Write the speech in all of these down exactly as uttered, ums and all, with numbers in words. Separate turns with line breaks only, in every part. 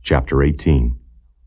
chapter eighteen.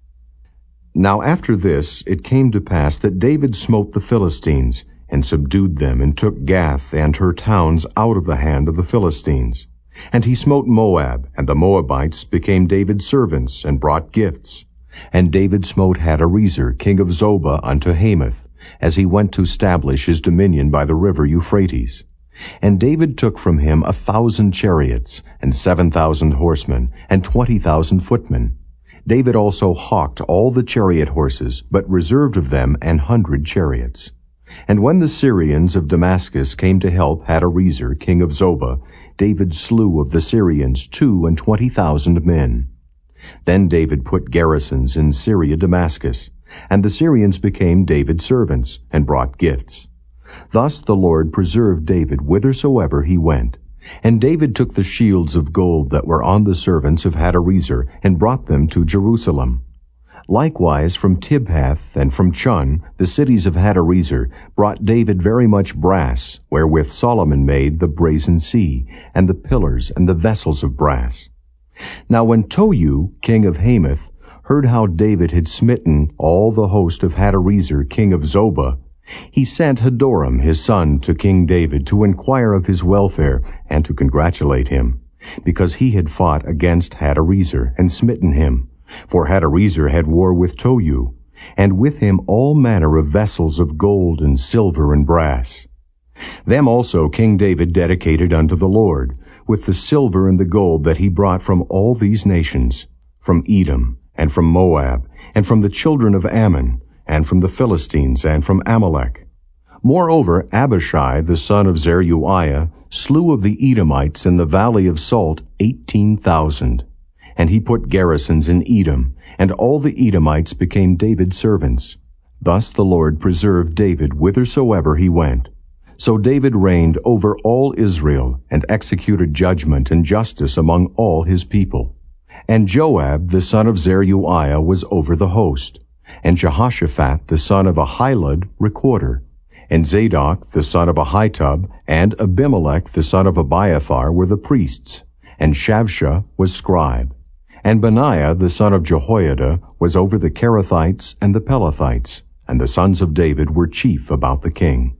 Now after this it came to pass that David smote the Philistines, and subdued them, and took Gath and her towns out of the hand of the Philistines. And he smote Moab, and the Moabites became David's servants, and brought gifts. And David smote Hadarezer, king of Zobah, unto Hamath, as he went to establish his dominion by the river Euphrates. And David took from him a thousand chariots, and seven thousand horsemen, and twenty thousand footmen. David also hawked all the chariot horses, but reserved of them an hundred chariots. And when the Syrians of Damascus came to help Hadarezer, king of Zobah, David slew of the Syrians two and twenty thousand men. Then David put garrisons in Syria Damascus, and the Syrians became David's servants, and brought gifts. Thus the Lord preserved David whithersoever he went. And David took the shields of gold that were on the servants of Hadarezer, and brought them to Jerusalem. Likewise from Tibhath and from Chun, the cities of Hadarezer, brought David very much brass, wherewith Solomon made the brazen sea, and the pillars and the vessels of brass. Now when Tohu, king of Hamath, heard how David had smitten all the host of Hadarezer, king of Zobah, he sent Hadoram his son to King David to inquire of his welfare and to congratulate him, because he had fought against Hadarezer and smitten him. For Hadarezer had war with Tohu, and with him all manner of vessels of gold and silver and brass. Them also King David dedicated unto the Lord, with the silver and the gold that he brought from all these nations, from Edom, and from Moab, and from the children of Ammon, and from the Philistines, and from Amalek. Moreover, Abishai the son of Zeruiah slew of the Edomites in the valley of Salt eighteen thousand. And he put garrisons in Edom, and all the Edomites became David's servants. Thus the Lord preserved David whithersoever he went. So David reigned over all Israel, and executed judgment and justice among all his people. And Joab the son of Zeruiah was over the host, and Jehoshaphat the son of Ahilud recorder, and Zadok the son of Ahitub, and Abimelech the son of Abiathar were the priests, and Shavsha was scribe. And Benaiah the son of Jehoiada was over the Kerethites and the Pelethites, and the sons of David were chief about the king.